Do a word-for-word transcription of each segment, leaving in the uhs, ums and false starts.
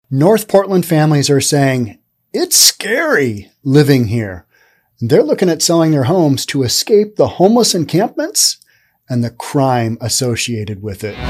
North Portland families are saying, it's scary living here. They're looking at selling their homes to escape the homeless encampments and the crime associated with it.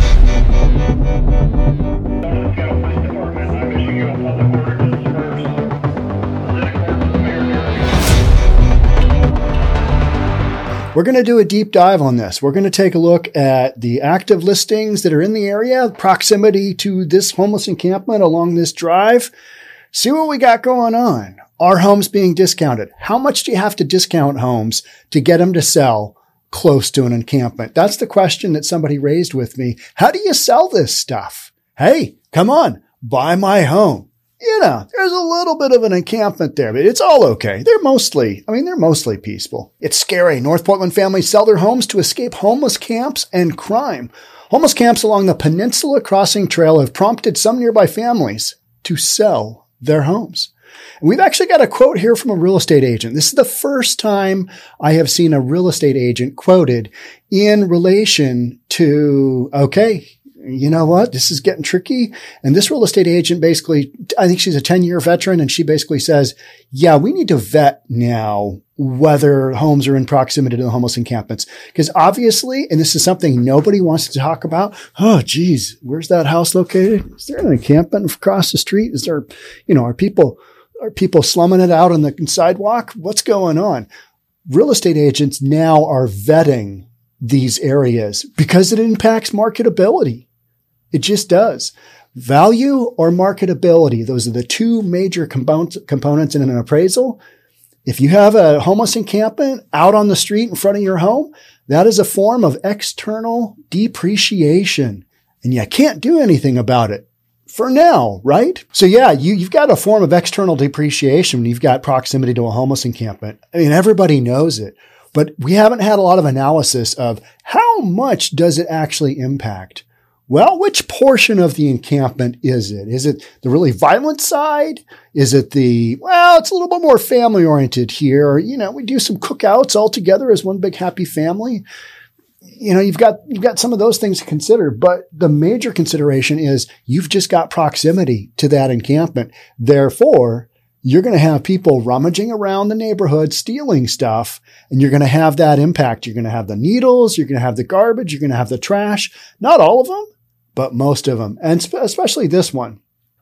We're going to do a deep dive on this. We're going to take a look at the active listings that are in the area, proximity to this homeless encampment along this drive. See what we got going on. Are homes being discounted? How much do you have to discount homes to get them to sell close to an encampment? That's the question that somebody raised with me. How do you sell this stuff? Hey, come on, buy my home. You know, there's a little bit of an encampment there, but it's all okay. They're mostly, I mean, they're mostly peaceful. It's scary. North Portland families sell their homes to escape homeless camps and crime. Homeless camps along the Peninsula Crossing Trail have prompted some nearby families to sell their homes. And we've actually got a quote here from a real estate agent. This is the first time I have seen a real estate agent quoted in relation to, okay, you know what? This is getting tricky. And this real estate agent basically, I think she's a ten-year veteran, and she basically says, yeah, we need to vet now whether homes are in proximity to the homeless encampments. Because obviously, and this is something nobody wants to talk about, oh, geez, where's that house located? Is there an encampment across the street? Is there, you know, are people, are people slumming it out on the sidewalk? What's going on? Real estate agents now are vetting these areas because it impacts marketability. It just does. Value or marketability. Those are the two major components components in an appraisal. If you have a homeless encampment out on the street in front of your home, that is a form of external depreciation, and you can't do anything about it for now, right? So yeah, you, you've got a form of external depreciation when you've got proximity to a homeless encampment. I mean, everybody knows it, but we haven't had a lot of analysis of how much does it actually impact. Well, which portion of the encampment is it? Is it the really violent side? Is it the, well, it's a little bit more family oriented here. You know, we do some cookouts all together as one big happy family. You know, you've got, you've got some of those things to consider, but the major consideration is you've just got proximity to that encampment. Therefore, you're going to have people rummaging around the neighborhood, stealing stuff, and you're going to have that impact. You're going to have the needles, you're going to have the garbage, you're going to have the trash. Not all of them, but most of them, and especially this one.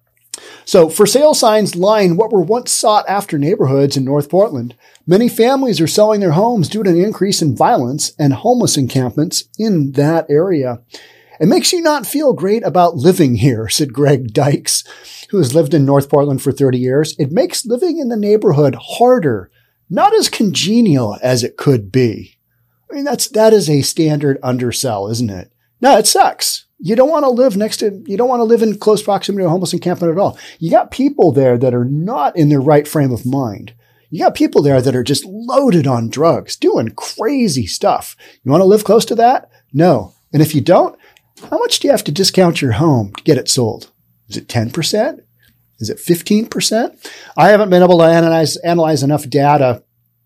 So for sale signs line what were once sought after neighborhoods in North Portland, many families are selling their homes due to an increase in violence and homeless encampments in that area. It makes you not feel great about living here, said Greg Dykes, who has lived in North Portland for thirty years. It makes living in the neighborhood harder, not as congenial as it could be. I mean, that's, that is a standard undersell, isn't it? No, it sucks. You don't want to live next to, you don't want to live in close proximity to a homeless encampment at all. You got people there that are not in their right frame of mind. You got people there that are just loaded on drugs, doing crazy stuff. You want to live close to that? No. And if you don't, how much do you have to discount your home to get it sold? Is it ten percent? Is it fifteen percent? I haven't been able to analyze, analyze enough data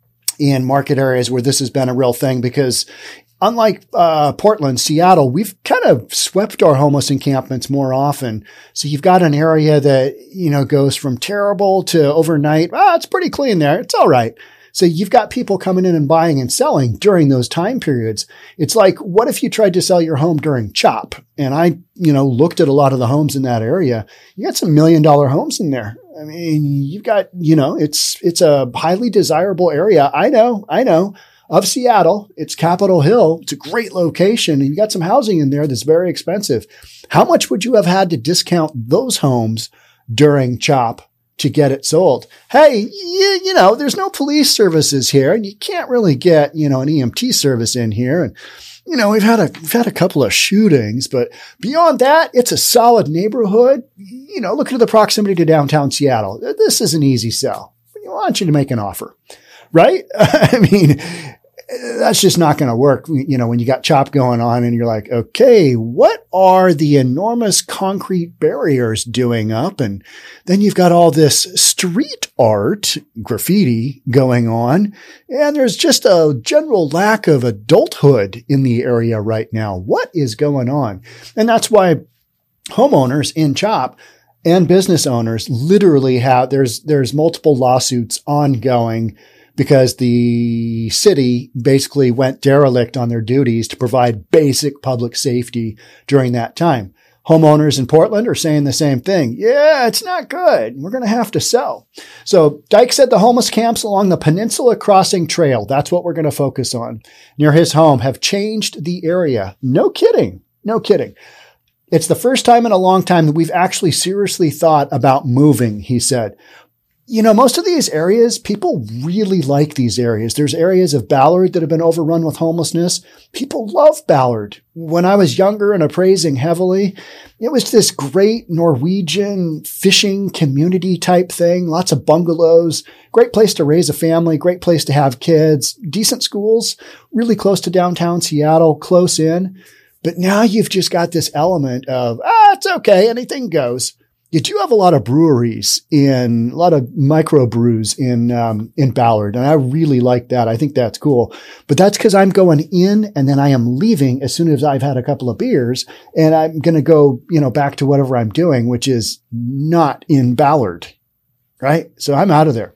in market areas where this has been a real thing because unlike uh, Portland, Seattle, we've kind of swept our homeless encampments more often. So you've got an area that, you know, goes from terrible to overnight. Ah, it's pretty clean there. It's all right. So you've got people coming in and buying and selling during those time periods. It's like, what if you tried to sell your home during CHOP? And I, you know, looked at a lot of the homes in that area. You got some million dollar homes in there. I mean, you've got, you know, it's, it's a highly desirable area. I know, I know. Of Seattle. It's Capitol Hill. It's a great location. And you got some housing in there that's very expensive. How much would you have had to discount those homes during CHOP to get it sold? Hey, you, you know, there's no police services here and you can't really get, you know, an E M T service in here. And, you know, we've had a, we've had a couple of shootings, but beyond that, it's a solid neighborhood. You know, look at the proximity to downtown Seattle. This is an easy sell. I want you to make an offer. Right? I mean, that's just not going to work. You know, when you got CHOP going on and you're like, okay, what are the enormous concrete barriers doing up? And then you've got all this street art, graffiti going on. And there's just a general lack of adulthood in the area right now. What is going on? And that's why homeowners in CHOP and business owners literally have, there's, there's multiple lawsuits ongoing because the city basically went derelict on their duties to provide basic public safety during that time. Homeowners in Portland are saying the same thing. Yeah, it's not good. We're going to have to sell. So Dyke said the homeless camps along the Peninsula Crossing Trail, that's what we're going to focus on, near his home have changed the area. No kidding. No kidding. It's the first time in a long time that we've actually seriously thought about moving, he said. You know, most of these areas, people really like these areas. There's areas of Ballard that have been overrun with homelessness. People love Ballard. When I was younger and appraising heavily, it was this great Norwegian fishing community type thing. Lots of bungalows, great place to raise a family, great place to have kids, decent schools, really close to downtown Seattle, close in. But now you've just got this element of, ah, it's okay, anything goes. You do have a lot of breweries in, a lot of microbrews in, um, in Ballard. And I really like that. I think that's cool. But that's because I'm going in and then I am leaving as soon as I've had a couple of beers and I'm going to go, you know, back to whatever I'm doing, which is not in Ballard. Right? So I'm out of there.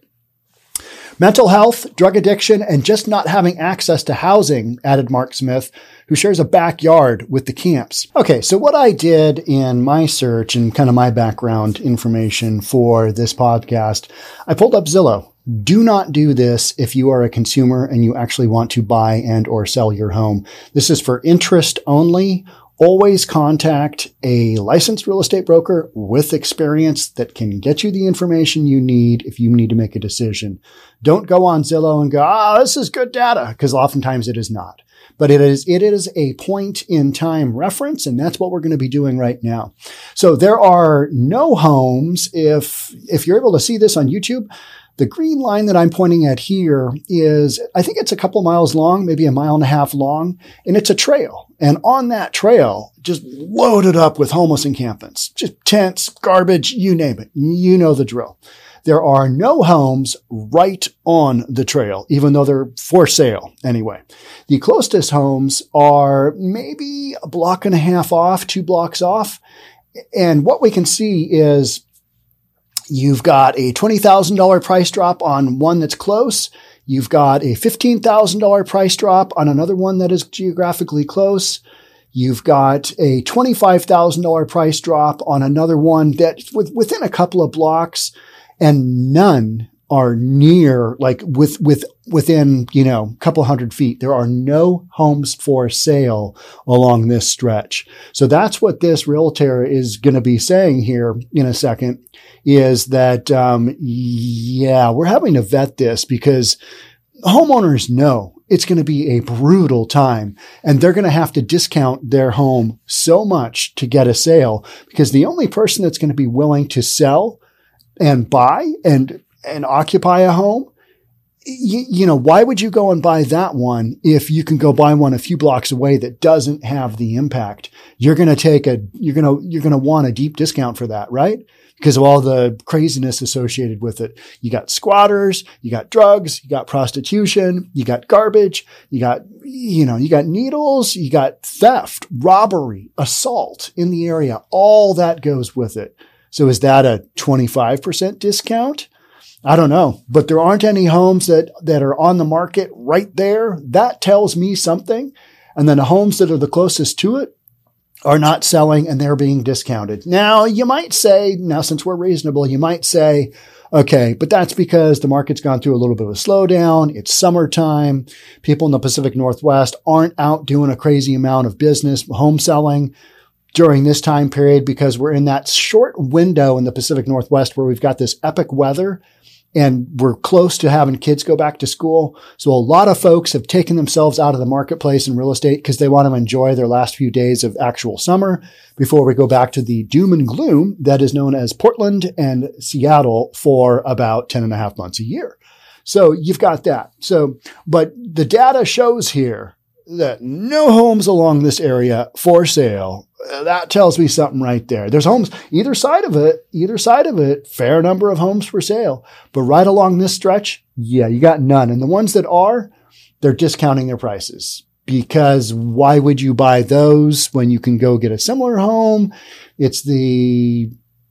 Mental health, drug addiction, and just not having access to housing, added Mark Smith, who shares a backyard with the camps. Okay, so what I did in my search and kind of my background information for this podcast, I pulled up Zillow. Do not do this if you are a consumer and you actually want to buy and or sell your home. This is for interest only. Always contact a licensed real estate broker with experience that can get you the information you need if you need to make a decision. Don't go on Zillow and go, oh, this is good data, because oftentimes it is not. But it is, it is a point in time reference, and that's what we're going to be doing right now. So there are no homes. If, if you're able to see this on YouTube, the green line that I'm pointing at here is, I think it's a couple miles long, maybe a mile and a half long, and it's a trail. And on that trail, just loaded up with homeless encampments, just tents, garbage, you name it. You know the drill. There are no homes right on the trail, even though they're for sale anyway. The closest homes are maybe a block and a half off, two blocks off. And what we can see is you've got a twenty thousand dollars price drop on one that's close. You've got a fifteen thousand dollars price drop on another one that is geographically close. You've got a twenty-five thousand dollars price drop on another one that's within a couple of blocks, and none are near, like with, with, within, you know, a couple hundred feet. There are no homes for sale along this stretch. So that's what this realtor is going to be saying here in a second, is that, um, yeah, we're having to vet this because homeowners know it's going to be a brutal time and they're going to have to discount their home so much to get a sale, because the only person that's going to be willing to sell and buy and and occupy a home, you, you know, why would you go and buy that one if you can go buy one a few blocks away that doesn't have the impact? You're going to take a, you're going to, you're going to want a deep discount for that, right? Because of all the craziness associated with it. You got squatters, you got drugs, you got prostitution, you got garbage, you got, you know, you got needles, you got theft, robbery, assault in the area. All that goes with it. So is that a twenty-five percent discount? I don't know, but there aren't any homes that, that are on the market right there. That tells me something. And then the homes that are the closest to it are not selling and they're being discounted. Now, you might say, now since we're reasonable, you might say, okay, but that's because the market's gone through a little bit of a slowdown. It's summertime. People in the Pacific Northwest aren't out doing a crazy amount of business, home selling during this time period, because we're in that short window in the Pacific Northwest where we've got this epic weather and we're close to having kids go back to school. So a lot of folks have taken themselves out of the marketplace in real estate because they want to enjoy their last few days of actual summer before we go back to the doom and gloom that is known as Portland and Seattle for about ten and a half months a year. So you've got that. So, but the data shows here that no homes along this area for sale. That tells me something right there. There's homes either side of it, either side of it, fair number of homes for sale. But right along this stretch, yeah, you got none. And the ones that are, they're discounting their prices, because why would you buy those when you can go get a similar home? It's the,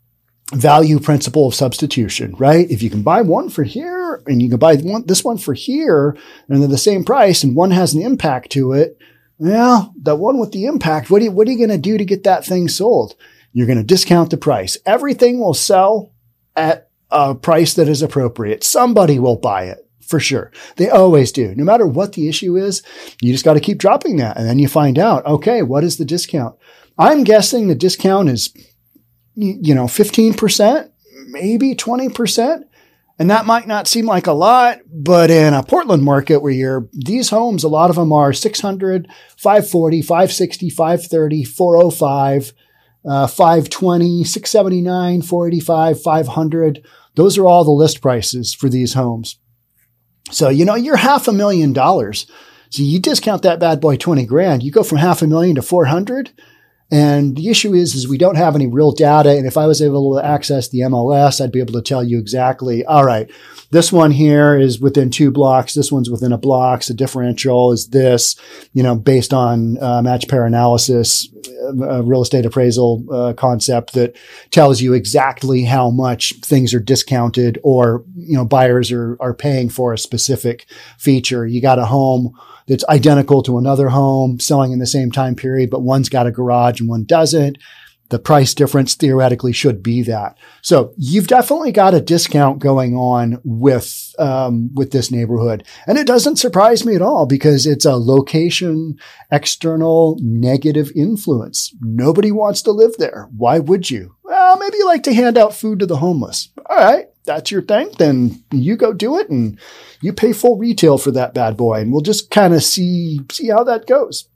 value principle of substitution, right? If you can buy one for here and you can buy one, this one for here and they're the same price and one has an impact to it, well, the one with the impact, what are you, what are you going to do to get that thing sold? You're going to discount the price. Everything will sell at a price that is appropriate. Somebody will buy it for sure. They always do. No matter what the issue is, you just got to keep dropping that. And then you find out, okay, what is the discount? I'm guessing the discount is, you know, fifteen percent, maybe twenty percent. And that might not seem like a lot, but in a Portland market where you're, these homes, a lot of them are six hundred, five forty, five sixty, five thirty, four oh five, uh, five twenty, six seventy-nine, four eighty-five, five hundred. Those are all the list prices for these homes. So, you know, you're half a million dollars. So you discount that bad boy twenty grand, you go from half a million to four hundred. And the issue is, is we don't have any real data. And if I was able to access the M L S, I'd be able to tell you exactly, all right, this one here is within two blocks. This one's within a block. So differential is this, you know, based on uh, match pair analysis, a real estate appraisal uh, concept that tells you exactly how much things are discounted or, you know, buyers are, are paying for a specific feature. You got a home that's identical to another home selling in the same time period, but one's got a garage and one doesn't. The price difference theoretically should be that. So you've definitely got a discount going on with, um, with this neighborhood. And it doesn't surprise me at all because it's a location, external negative influence. Nobody wants to live there. Why would you? Well, maybe you like to hand out food to the homeless. All right. That's your thing. Then you go do it and you pay full retail for that bad boy. And we'll just kind of see, see how that goes.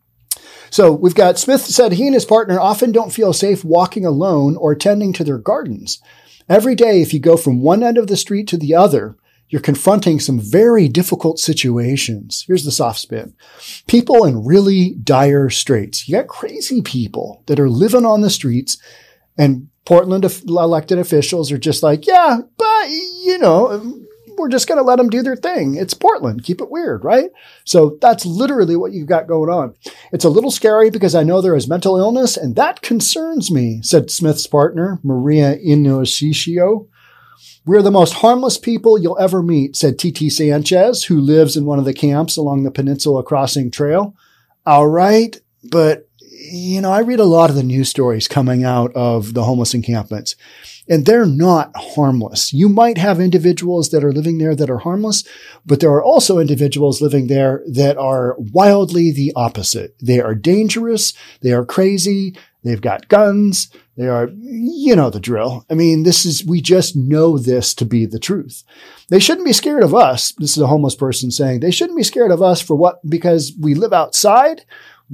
So we've got Smith said he and his partner often don't feel safe walking alone or tending to their gardens. Every day, if you go from one end of the street to the other, you're confronting some very difficult situations. Here's the soft spin. People in really dire straits. You got crazy people that are living on the streets, and Portland elected officials are just like, yeah, but, you know, we're just going to let them do their thing. It's Portland. Keep it weird, right? So that's literally what you've got going on. It's a little scary because I know there is mental illness, and that concerns me, said Smith's partner, Maria Inoscio. We're the most harmless people you'll ever meet, said T T Sanchez, who lives in one of the camps along the Peninsula Crossing Trail. All right, but you know, I read a lot of the news stories coming out of the homeless encampments, and they're not harmless. You might have individuals that are living there that are harmless, but there are also individuals living there that are wildly the opposite. They are dangerous. They are crazy. They've got guns. They are, you know, the drill. I mean, this is, we just know this to be the truth. They shouldn't be scared of us. This is a homeless person saying they shouldn't be scared of us for what? Because we live outside?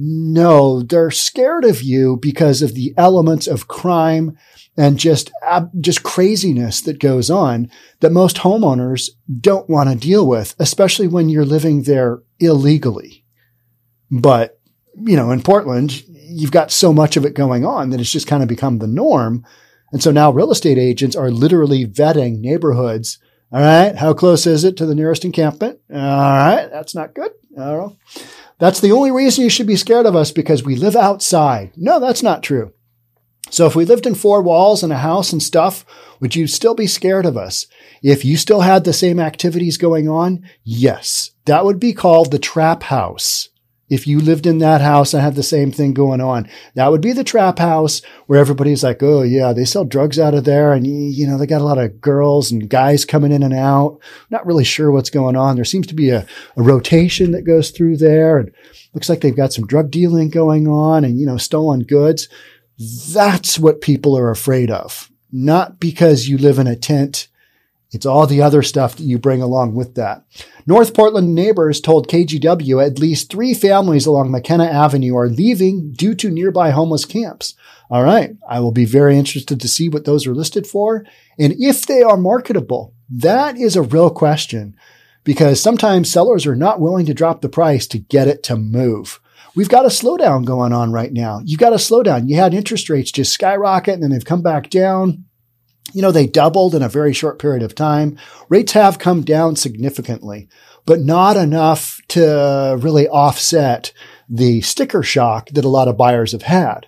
No, they're scared of you because of the elements of crime and just, just craziness that goes on that most homeowners don't want to deal with, especially when you're living there illegally. But, you know, in Portland, you've got so much of it going on that it's just kind of become the norm. And so now real estate agents are literally vetting neighborhoods. All right. How close is it to the nearest encampment? All right. That's not good. I don't know. That's the only reason you should be scared of us, because we live outside. No, that's not true. So if we lived in four walls and a house and stuff, would you still be scared of us? If you still had the same activities going on, yes, that would be called the trap house. If you lived in that house and had the same thing going on, that would be the trap house where everybody's like, oh yeah, they sell drugs out of there. And you know, they got a lot of girls and guys coming in and out. Not really sure what's going on. There seems to be a, a rotation that goes through there, and looks like they've got some drug dealing going on and, you know, stolen goods. That's what people are afraid of. Not because you live in a tent. It's all the other stuff that you bring along with that. North Portland neighbors told K G W at least three families along McKenna Avenue are leaving due to nearby homeless camps. All right. I will be very interested to see what those are listed for and if they are marketable. That is a real question, because sometimes sellers are not willing to drop the price to get it to move. We've got a slowdown going on right now. You've got a slowdown. You had interest rates just skyrocket and then they've come back down. You know, they doubled in a very short period of time. Rates have come down significantly, but not enough to really offset the sticker shock that a lot of buyers have had.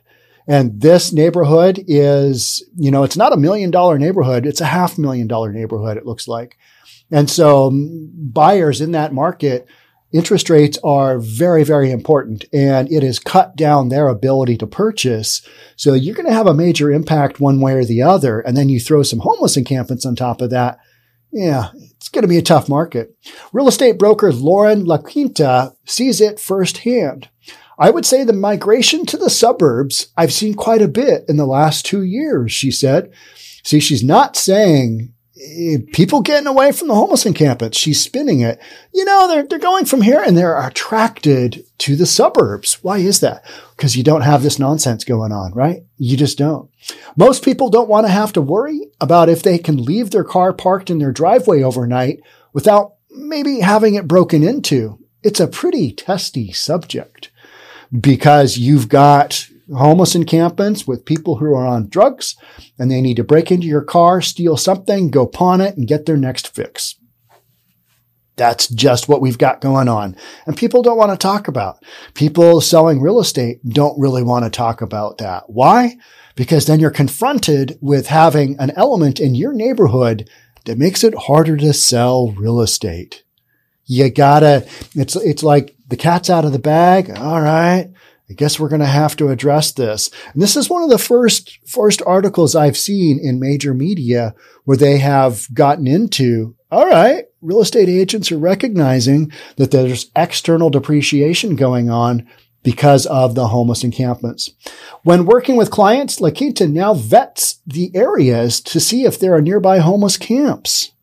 And this neighborhood is, you know, it's not a million dollar neighborhood. It's a half million dollar neighborhood, it looks like. And so um, buyers in that market, interest rates are very, very important, and it has cut down their ability to purchase. So you're going to have a major impact one way or the other. And then you throw some homeless encampments on top of that. Yeah, it's going to be a tough market. Real estate broker Lauren La Quinta sees it firsthand. I would say the migration to the suburbs, I've seen quite a bit in the last two years, she said. See, she's not saying eh, people getting away from the homeless encampments. She's spinning it. You know, they're, they're going from here and they're attracted to the suburbs. Why is that? Because you don't have this nonsense going on, right? You just don't. Most people don't want to have to worry about if they can leave their car parked in their driveway overnight without maybe having it broken into. It's a pretty testy subject, because you've got homeless encampments with people who are on drugs and they need to break into your car, steal something, go pawn it, and get their next fix. That's just what we've got going on. And people don't want to talk about. People selling real estate don't really want to talk about that. Why? Because then you're confronted with having an element in your neighborhood that makes it harder to sell real estate. You gotta, it's, it's like the cat's out of the bag. All right. I guess we're going to have to address this. And this is one of the first, first articles I've seen in major media where they have gotten into, all right, real estate agents are recognizing that there's external depreciation going on because of the homeless encampments. When working with clients, La Quinta now vets the areas to see if there are nearby homeless camps.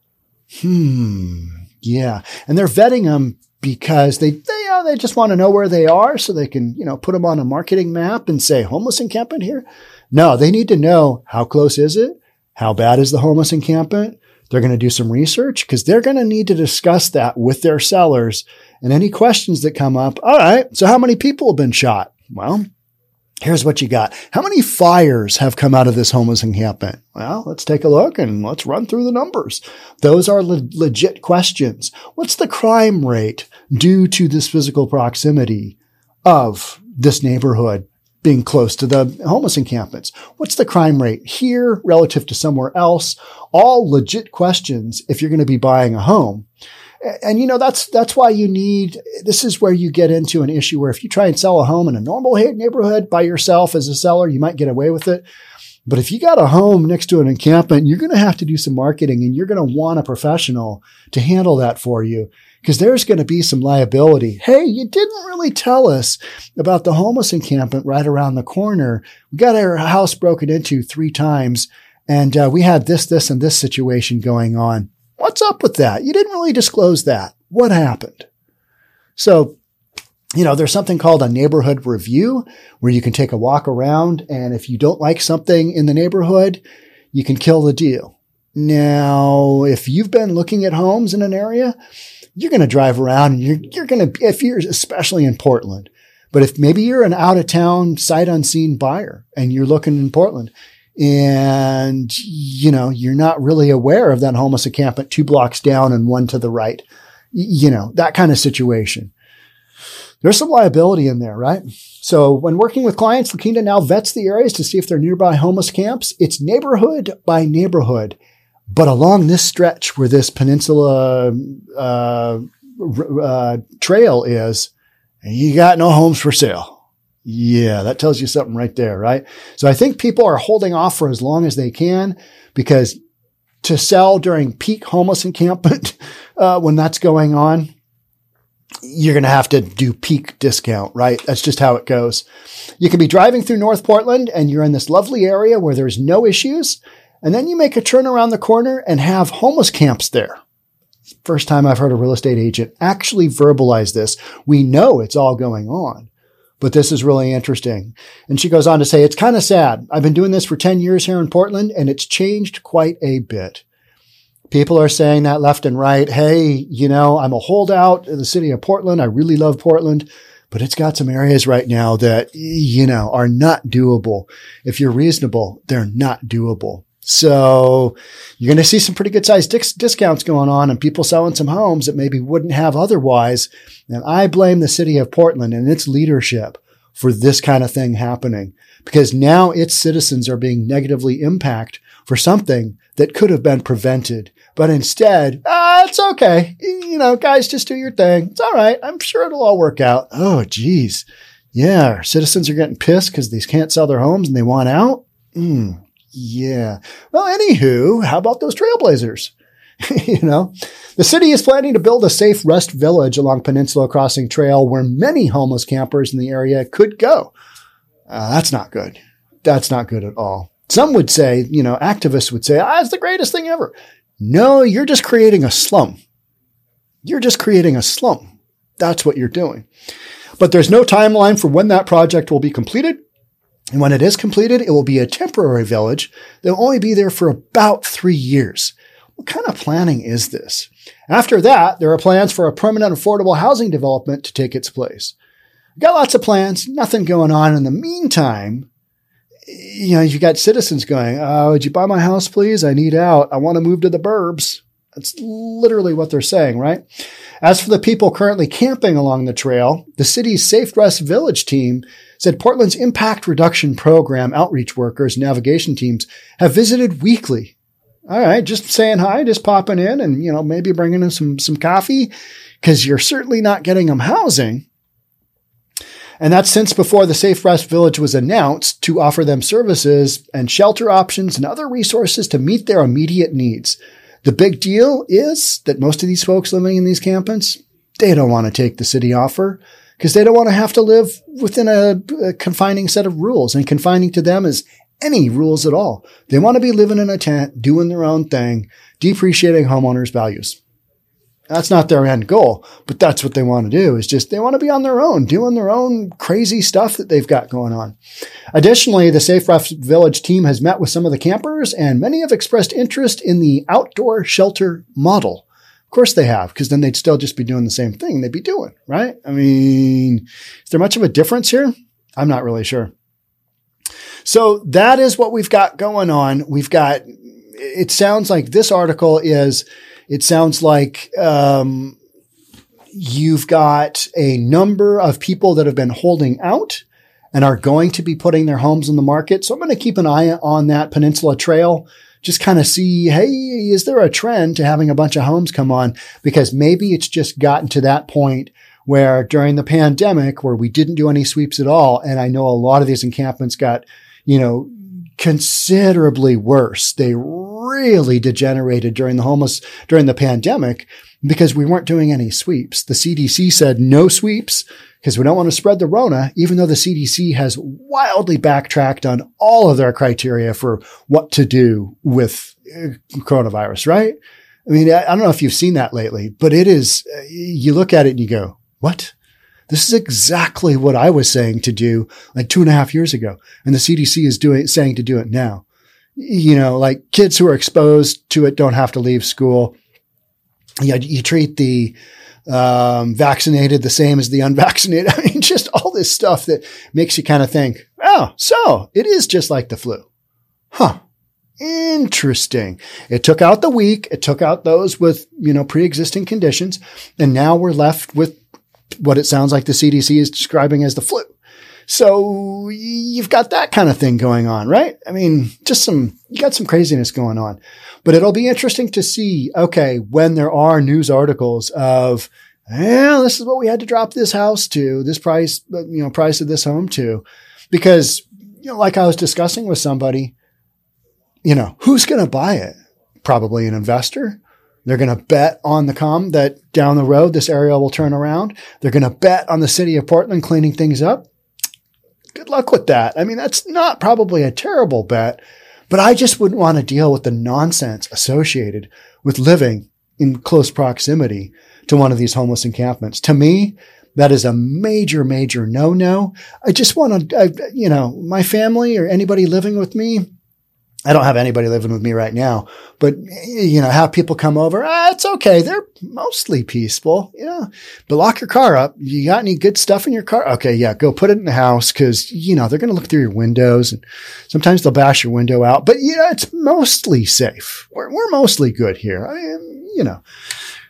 Hmm. Yeah. And they're vetting them because they, they, uh, they just want to know where they are so they can, you know, put them on a marketing map and say homeless encampment here. No, they need to know how close is it? How bad is the homeless encampment? They're going to do some research because they're going to need to discuss that with their sellers and any questions that come up. All right. So how many people have been shot? Well, here's what you got. How many fires have come out of this homeless encampment? Well, let's take a look and let's run through the numbers. Those are le- legit questions. What's the crime rate due to this physical proximity of this neighborhood being close to the homeless encampments? What's the crime rate here relative to somewhere else? All legit questions if you're going to be buying a home. And, you know, that's, that's why you need, this is where you get into an issue where if you try and sell a home in a normal neighborhood by yourself as a seller, you might get away with it. But if you got a home next to an encampment, you're going to have to do some marketing and you're going to want a professional to handle that for you because there's going to be some liability. Hey, you didn't really tell us about the homeless encampment right around the corner. We got our house broken into three times and uh, we had this, this, and this situation going on. What's up with that? You didn't really disclose that. What happened? So, you know, there's something called a neighborhood review where you can take a walk around. And if you don't like something in the neighborhood, you can kill the deal. Now, if you've been looking at homes in an area, you're going to drive around and you're, you're going to, if you're especially in Portland, but if maybe you're an out of town sight unseen buyer and you're looking in Portland, and, you know, you're not really aware of that homeless encampment two blocks down and one to the right, you know, that kind of situation. There's some liability in there, right? So when working with clients, La Quinta now vets the areas to see if they're nearby homeless camps. It's neighborhood by neighborhood. But along this stretch where this peninsula uh, uh, trail is, you got no homes for sale. Yeah, that tells you something right there, right? So I think people are holding off for as long as they can because to sell during peak homeless encampment, uh, when that's going on, you're going to have to do peak discount, right? That's just how it goes. You can be driving through North Portland and you're in this lovely area where there's no issues. And then you make a turn around the corner and have homeless camps there. First time I've heard a real estate agent actually verbalize this. We know it's all going on. But this is really interesting. And she goes on to say, it's kind of sad. I've been doing this for ten years here in Portland, and it's changed quite a bit. People are saying that left and right. Hey, you know, I'm a holdout in the city of Portland. I really love Portland, but it's got some areas right now that, you know, are not doable. If you're reasonable, they're not doable. So you're going to see some pretty good sized dis- discounts going on and people selling some homes that maybe wouldn't have otherwise. And I blame the city of Portland and its leadership for this kind of thing happening, because now its citizens are being negatively impacted for something that could have been prevented. But instead, ah, it's okay. You know, guys, just do your thing. It's all right. I'm sure it'll all work out. Oh, geez. Yeah. Our citizens are getting pissed because they can't sell their homes and they want out. Mm, yeah. Well, anywho, how about those trailblazers? You know, the city is planning to build a safe rest village along Peninsula Crossing Trail where many homeless campers in the area could go. Uh, that's not good. That's not good at all. Some would say, you know, activists would say, ah, it's the greatest thing ever. No, you're just creating a slum. You're just creating a slum. That's what you're doing. But there's no timeline for when that project will be completed. And when it is completed, it will be a temporary village that will only be there for about three years. What kind of planning is this? After that, there are plans for a permanent affordable housing development to take its place. We've got lots of plans, nothing going on. In the meantime, you know, you've got citizens going, oh, would you buy my house, please? I need out. I want to move to the burbs. That's literally what they're saying, right? As for the people currently camping along the trail, the city's Safe Rest Village team said Portland's impact reduction program outreach workers and navigation teams have visited weekly. All right, just saying hi, just popping in and, you know, maybe bringing in some, some coffee, because you're certainly not getting them housing. And that's since before the Safe Rest Village was announced to offer them services and shelter options and other resources to meet their immediate needs. The big deal is that most of these folks living in these campings, they don't want to take the city offer because they don't want to have to live within a, a confining set of rules. And confining to them is any rules at all. They want to be living in a tent, doing their own thing, depreciating homeowners' values. That's not their end goal, but that's what they want to do, is just they want to be on their own, doing their own crazy stuff that they've got going on. Additionally, the Safe Rest Village team has met with some of the campers, and many have expressed interest in the outdoor shelter model. Of course they have, because then they'd still just be doing the same thing they'd be doing, right? I mean, is there much of a difference here? I'm not really sure. So that is what we've got going on. We've got, it sounds like this article is, It sounds like um, you've got a number of people that have been holding out and are going to be putting their homes in the market. So I'm going to keep an eye on that Peninsula Trail, just kind of see, hey, is there a trend to having a bunch of homes come on? Because maybe it's just gotten to that point where during the pandemic, where we didn't do any sweeps at all, and I know a lot of these encampments got, you know, considerably worse. They really degenerated during the homeless, during the pandemic, because we weren't doing any sweeps. The C D C said no sweeps because we don't want to spread the Rona, even though the C D C has wildly backtracked on all of their criteria for what to do with coronavirus, right? I mean, I don't know if you've seen that lately, but it is, you look at it and you go, what? This is exactly what I was saying to do like two and a half years ago. And the C D C is doing, saying to do it now. You know, like kids who are exposed to it don't have to leave school. You, you treat the um, vaccinated the same as the unvaccinated. I mean, just all this stuff that makes you kind of think, oh, so it is just like the flu. Huh. Interesting. It took out the weak. It took out those with, you know, pre-existing conditions. And now we're left with what it sounds like the C D C is describing as the flu. So you've got that kind of thing going on, right? I mean, just some, you got some craziness going on, but it'll be interesting to see, okay, when there are news articles of, well, this is what we had to drop this house to, this price, you know, price of this home to, because, you know, like I was discussing with somebody, you know, who's going to buy it? Probably an investor. They're going to bet on the come that down the road, this area will turn around. They're going to bet on the city of Portland cleaning things up. Good luck with that. I mean, that's not probably a terrible bet, but I just wouldn't want to deal with the nonsense associated with living in close proximity to one of these homeless encampments. To me, that is a major, major no-no. I just want to, I, you know, my family or anybody living with me, I don't have anybody living with me right now, but, you know, have people come over. Ah, it's okay. They're mostly peaceful. Yeah. But lock your car up. You got any good stuff in your car? Okay. Yeah. Go put it in the house. Cause, you know, they're going to look through your windows and sometimes they'll bash your window out, but you know, it's mostly safe. We're, we're mostly good here. I mean, you know,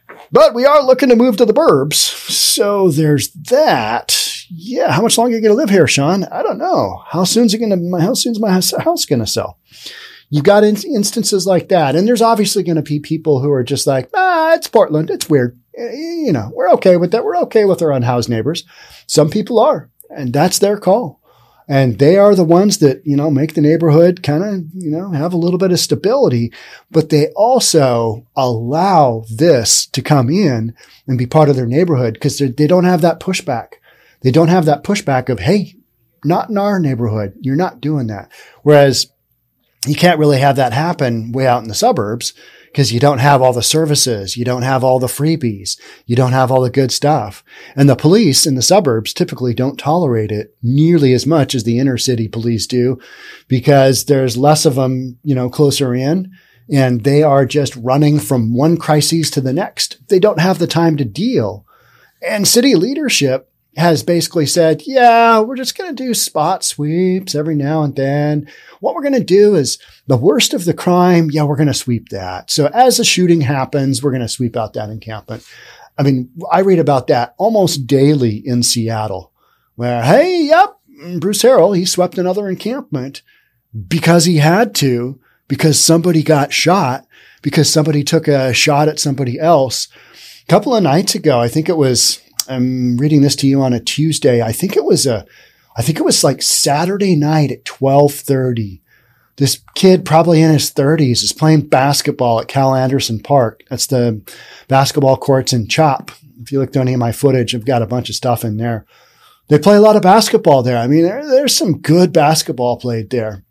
But we are looking to move to the burbs. So there's that. Yeah. How much longer are you going to live here, Sean? I don't know. How soon's it going to, how soon's my house going to sell? You've got in- instances like that. And there's obviously going to be people who are just like, ah, it's Portland. It's weird. You know, we're okay with that. We're okay with our unhoused neighbors. Some people are, and that's their call. And they are the ones that, you know, make the neighborhood kind of, you know, have a little bit of stability, but they also allow this to come in and be part of their neighborhood because they don't have that pushback. They don't have that pushback of, hey, not in our neighborhood. You're not doing that. Whereas you can't really have that happen way out in the suburbs because you don't have all the services. You don't have all the freebies. You don't have all the good stuff. And the police in the suburbs typically don't tolerate it nearly as much as the inner city police do because there's less of them, you know, closer in, and they are just running from one crisis to the next. They don't have the time to deal. And city leadership has basically said, yeah, we're just going to do spot sweeps every now and then. What we're going to do is the worst of the crime. Yeah, we're going to sweep that. So as a shooting happens, we're going to sweep out that encampment. I mean, I read about that almost daily in Seattle where, hey, yep, Bruce Harrell, he swept another encampment because he had to, because somebody got shot, because somebody took a shot at somebody else. A couple of nights ago, I think it was, I'm reading this to you on a Tuesday. I think it was a, I think it was like Saturday night at twelve thirty. This kid, probably in his thirties, is playing basketball at Cal Anderson Park. That's the basketball courts in Chop. If you looked at any of my footage, I've got a bunch of stuff in there. They play a lot of basketball there. I mean, there, there's some good basketball played there.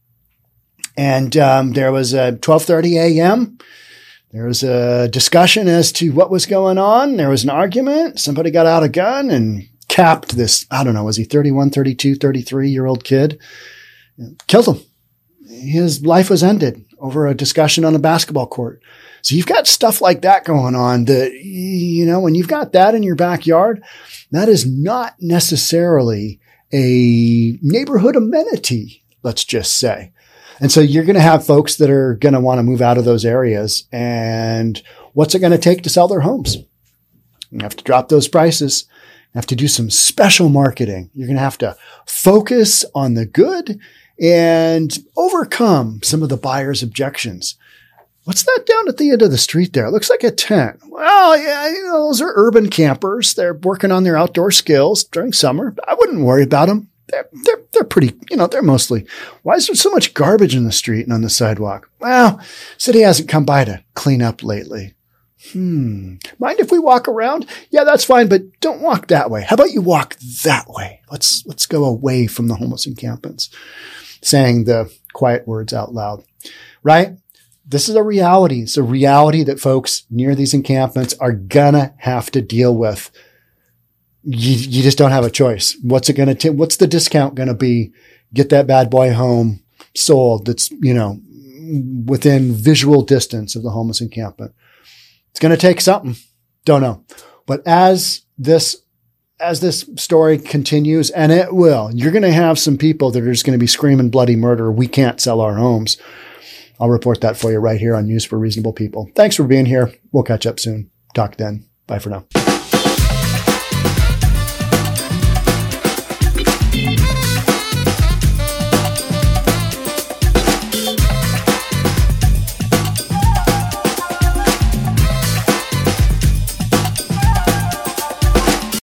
And um, there was a twelve thirty a.m., there was a discussion as to what was going on. There was an argument. Somebody got out a gun and capped this, I don't know, was he thirty-one, thirty-two, thirty-three-year-old kid? Killed him. His life was ended over a discussion on a basketball court. So you've got stuff like that going on that, you know, when you've got that in your backyard, that is not necessarily a neighborhood amenity, let's just say. And so you're going to have folks that are going to want to move out of those areas. And what's it going to take to sell their homes? You have to drop those prices. You have to do some special marketing. You're going to have to focus on the good and overcome some of the buyer's objections. What's that down at the end of the street there? It looks like a tent. Well, yeah, you know, those are urban campers. They're working on their outdoor skills during summer. I wouldn't worry about them. They're, they're, they're pretty, you know, they're mostly, why is there so much garbage in the street and on the sidewalk? Well, city hasn't come by to clean up lately. Hmm. Mind if we walk around? Yeah, that's fine, but don't walk that way. How about you walk that way? Let's, let's go away from the homeless encampments. Saying the quiet words out loud, right? This is a reality. It's a reality that folks near these encampments are gonna have to deal with. You, you just don't have a choice. What's it going to take? What's the discount going to be? Get that bad boy home sold. That's, you know, within visual distance of the homeless encampment. It's going to take something. Don't know. But as this, as this story continues, and it will, you're going to have some people that are just going to be screaming bloody murder. We can't sell our homes. I'll report that for you right here on News for Reasonable People. Thanks for being here. We'll catch up soon. Talk then. Bye for now.